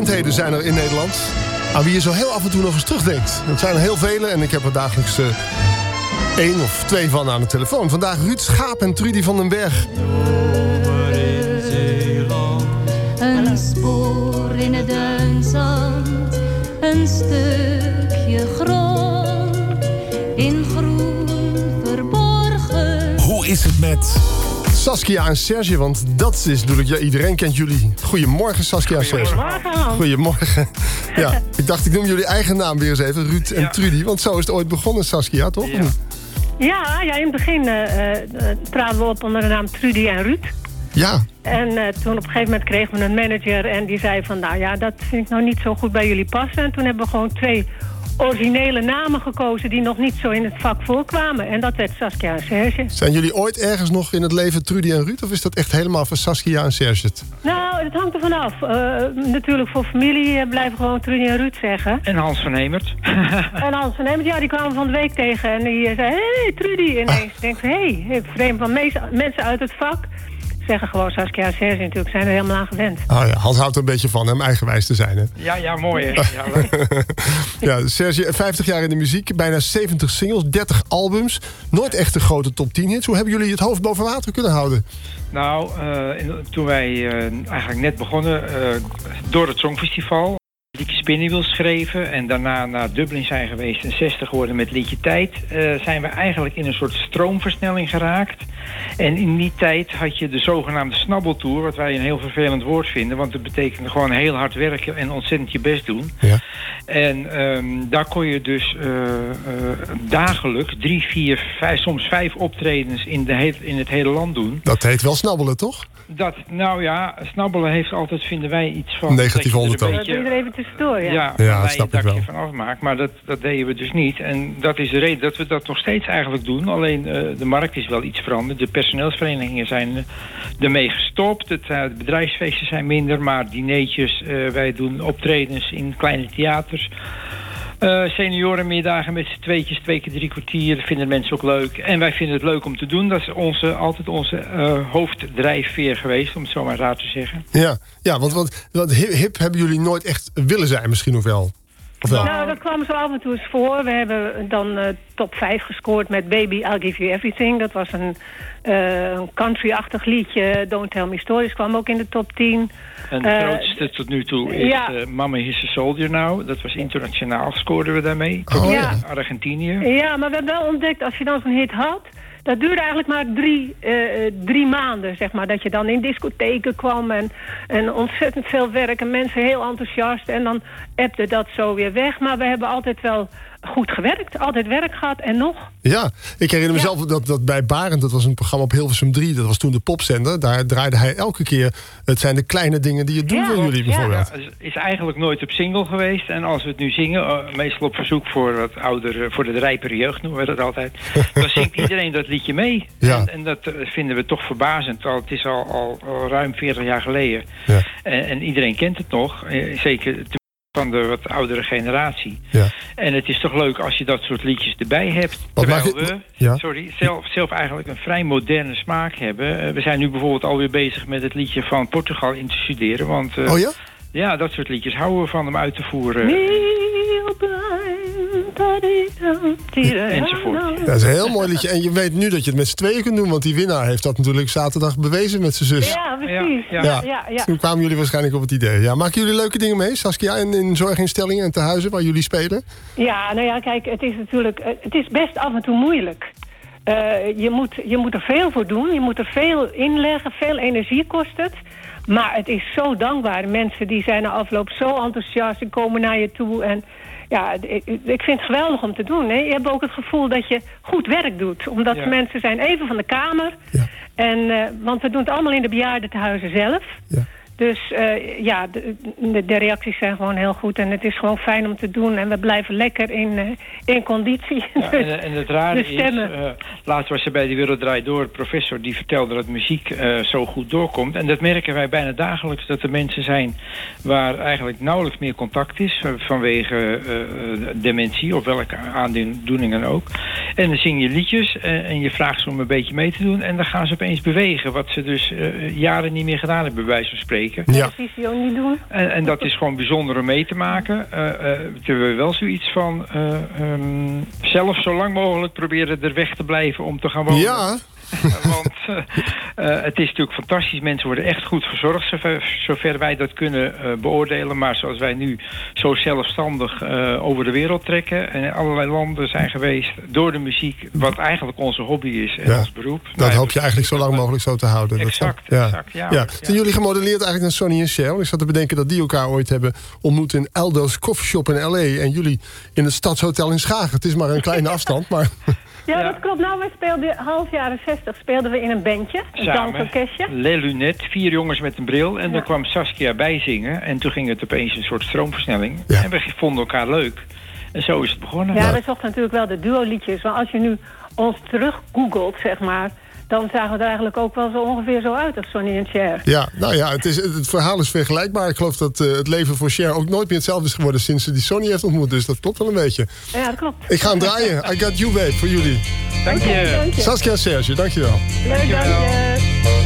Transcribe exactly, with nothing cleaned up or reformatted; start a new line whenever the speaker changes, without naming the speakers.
bekendheden zijn er in Nederland aan wie je zo heel af en toe nog eens terugdenkt. Dat zijn er heel vele en ik heb er dagelijks uh, één of twee van aan de telefoon. Vandaag Ruud Schaap en Trudy van den Berg.
Een spoor in het duinzand, een stukje grond in groen verborgen.
Hoe is het met Saskia en Serge? Want dat is natuurlijk, ja, iedereen kent jullie. Goedemorgen Saskia en Serge.
Goedemorgen.
Goedemorgen. Ja, ik dacht ik noem jullie eigen naam weer eens even, Ruud en ja. Trudy. Want zo is het ooit begonnen, Saskia, toch?
Ja, ja, ja in het begin uh, uh, traden we op onder de naam Trudy en Ruud.
Ja.
En uh, toen op een gegeven moment kregen we een manager en die zei van, nou ja, dat vind ik nou niet zo goed bij jullie passen. En toen hebben we gewoon twee originele namen gekozen die nog niet zo in het vak voorkwamen. En dat werd Saskia en Serge.
Zijn jullie ooit ergens nog in het leven Trudy en Ruud? Of is dat echt helemaal van Saskia en Serge?
Nou, het hangt er vanaf. Uh, natuurlijk voor familie uh, blijven gewoon Trudy en Ruud zeggen.
En Hans van Hemert.
En Hans van Hemert, ja, die kwamen van de week tegen. En die uh, zei, hé hey, Trudy. Ineens ah. denk ik, hé, hey, vreemd van mensen uit het vak zeggen gewoon Saskia en Serge natuurlijk, zijn er helemaal aan gewend.
Oh ja, Hans houdt er een beetje van hem eigenwijs te zijn, hè?
Ja, ja, mooi, hè? Ja,
ja, Serge, vijftig jaar in de muziek, bijna zeventig singles, dertig albums. Nooit echt een grote top tien hits. Hoe hebben jullie het hoofd boven water kunnen houden?
Nou, uh, toen wij uh, eigenlijk net begonnen, uh, door het Songfestival, liedje Spinnenwiel schreven en daarna naar Dublin zijn geweest en zestig geworden met liedje Tijd, uh, zijn we eigenlijk in een soort stroomversnelling geraakt. En in die tijd had je de zogenaamde snabbeltour, wat wij een heel vervelend woord vinden, want dat betekende gewoon heel hard werken en ontzettend je best doen.
Ja.
En um, daar kon je dus uh, uh, dagelijks drie, vier, vijf, soms vijf optredens in, de he- in het hele land doen.
Dat heet wel snabbelen, toch?
Dat, nou ja, snabbelen heeft altijd, vinden wij, iets van
negatief ondertoon.
Dat doe je er even tussendoor, ja.
Ja,
ja
dat
snap ik wel.
van afmaakt, maar dat, dat deden we dus niet. En dat is de reden dat we dat nog steeds eigenlijk doen. Alleen uh, de markt is wel iets veranderd. De personeelsverenigingen zijn uh, ermee gestopt. Het, uh, de bedrijfsfeesten zijn minder, maar dineetjes, uh, wij doen optredens in kleine theaters. Uh, seniorenmiddagen met z'n tweetjes, twee keer drie kwartier. Dat vinden mensen ook leuk. En wij vinden het leuk om te doen. Dat is onze, altijd onze uh, hoofddrijfveer geweest, om het zo maar raar te zeggen.
Ja, ja want, want, want hip hebben jullie nooit echt willen zijn misschien nog wel? Of wel?
Nou, dat kwam zo af en toe eens voor. We hebben dan uh, top vijf gescoord met Baby, I'll Give You Everything. Dat was een, uh, een country-achtig liedje. Don't Tell Me Stories kwam ook in de top tien.
En het uh, grootste tot nu toe is
ja.
uh, Mama Is a Soldier Now. Dat was internationaal, scoorden we daarmee.
Oh,
ja.
Argentinië.
Ja, maar we hebben wel ontdekt, als je dan zo'n hit had, dat duurde eigenlijk maar drie, uh, drie maanden, zeg maar. Dat je dan in discotheken kwam en, en ontzettend veel werk en mensen heel enthousiast. En dan appte dat zo weer weg. Maar we hebben altijd wel goed gewerkt, altijd werk gehad en nog.
Ja, ik herinner mezelf ja. dat, dat bij Barend, dat was een programma op Hilversum drie, dat was toen de popzender, daar draaide hij elke keer, het zijn de kleine dingen die je doen ja, voor jullie bijvoorbeeld.
Ja, het is eigenlijk nooit op single geweest en als we het nu zingen, uh, meestal op verzoek voor wat oudere, voor de rijpere jeugd noemen we dat altijd, dan zingt iedereen dat liedje mee.
Ja.
En, en dat uh, vinden we toch verbazend, al het is al, al, al ruim veertig jaar geleden.
Ja.
En, en iedereen kent het nog, uh, zeker van de wat oudere generatie.
Ja.
En het is toch leuk als je dat soort liedjes erbij hebt.
Wat
terwijl
je,
we
ja.
sorry, zelf, zelf eigenlijk een vrij moderne smaak hebben. Uh, we zijn nu bijvoorbeeld alweer bezig met het liedje van Portugal in te studeren. Want uh,
oh ja?
Ja, dat soort liedjes houden we van om uit te voeren. Enzovoort.
Dat is een heel mooi liedje. En je weet nu dat je het met z'n tweeën kunt doen. Want die winnaar heeft dat natuurlijk zaterdag bewezen met zijn zus.
Ja, precies.
Ja,
ja.
Ja.
Ja, ja.
Toen kwamen jullie waarschijnlijk op het idee. Ja, maken jullie leuke dingen mee, Saskia, in, in zorginstellingen en tehuizen waar jullie spelen?
Ja, nou ja, kijk, het is natuurlijk, het is best af en toe moeilijk. Uh, je, moet, je moet er veel voor doen. Je moet er veel inleggen. Veel energie kost het. Maar het is zo dankbaar. Mensen die zijn na afloop zo enthousiast. Die komen naar je toe. En ja, ik, ik vind het geweldig om te doen. Hè. Je hebt ook het gevoel dat je goed werk doet. Omdat ja. mensen zijn even van de kamer.
Ja.
En, uh, want we doen het allemaal in de bejaardentehuizen zelf.
Ja.
Dus uh, ja, de, de, de reacties zijn gewoon heel goed. En het is gewoon fijn om te doen. En we blijven lekker in, uh, in conditie.
Ja, en, en het rare
de stemmen.
is, uh, laatst was er bij De Wereld Draait Door, de professor die vertelde dat muziek uh, zo goed doorkomt. En dat merken wij bijna dagelijks, dat er mensen zijn waar eigenlijk nauwelijks meer contact is vanwege uh, dementie of welke aandoeningen ook. En dan zing je liedjes uh, en je vraagt ze om een beetje mee te doen en dan gaan ze opeens bewegen, wat ze dus uh, jaren niet meer gedaan hebben, bij wijze van spreken. spreken.
Ja.
Televisie ook niet doen.
En, en dat is gewoon bijzonder om mee te maken. Uh, uh, terwijl we wel zoiets van... Uh, um, zelf zo lang mogelijk proberen er weg te blijven om te gaan wonen.
Ja.
Want uh, uh, het is natuurlijk fantastisch. Mensen worden echt goed verzorgd, zover, zover wij dat kunnen uh, beoordelen. Maar zoals wij nu zo zelfstandig uh, over de wereld trekken... en in allerlei landen zijn geweest door de muziek... wat eigenlijk onze hobby is en
ja.
ons beroep.
Dat
nou,
hoop je eigenlijk zo lang mogelijk zo te houden.
Exact,
dat ja.
exact. Ja,
ja.
ja.
Zijn jullie gemodelleerd eigenlijk naar Sonny en Cher? Ik zat te bedenken dat die elkaar ooit hebben ontmoet... in Aldo's Coffeeshop in L A. En jullie in het Stadshotel in Schagen. Het is maar een kleine afstand, maar...
Ja,
Ja.
dat klopt. Nou, wij speelden half jaren zestig speelden we in een bandje. Een
Samen,
dansorkestje.
Les Lunettes, vier jongens met een bril. En
Ja.
dan kwam Saskia bijzingen. En toen ging het opeens een soort stroomversnelling.
Ja.
En we vonden elkaar leuk. En zo is het begonnen.
Ja, we zochten natuurlijk wel de duo-liedjes. Maar als je nu ons terug googelt, zeg maar... dan zagen we er eigenlijk ook wel zo ongeveer zo uit als Sonny en Cher.
Ja, nou ja, het, is, het verhaal is vergelijkbaar. Ik geloof dat uh, het leven voor Cher ook nooit meer hetzelfde is geworden... sinds ze die Sonny heeft ontmoet. Dus dat klopt wel een beetje.
Ja, dat klopt.
Ik ga hem draaien. I Got You Babe voor jullie.
Dank
Oké,
je.
dank je.
Saskia en Serge, dankjewel.
Leuk, dank
Dankjewel.
je.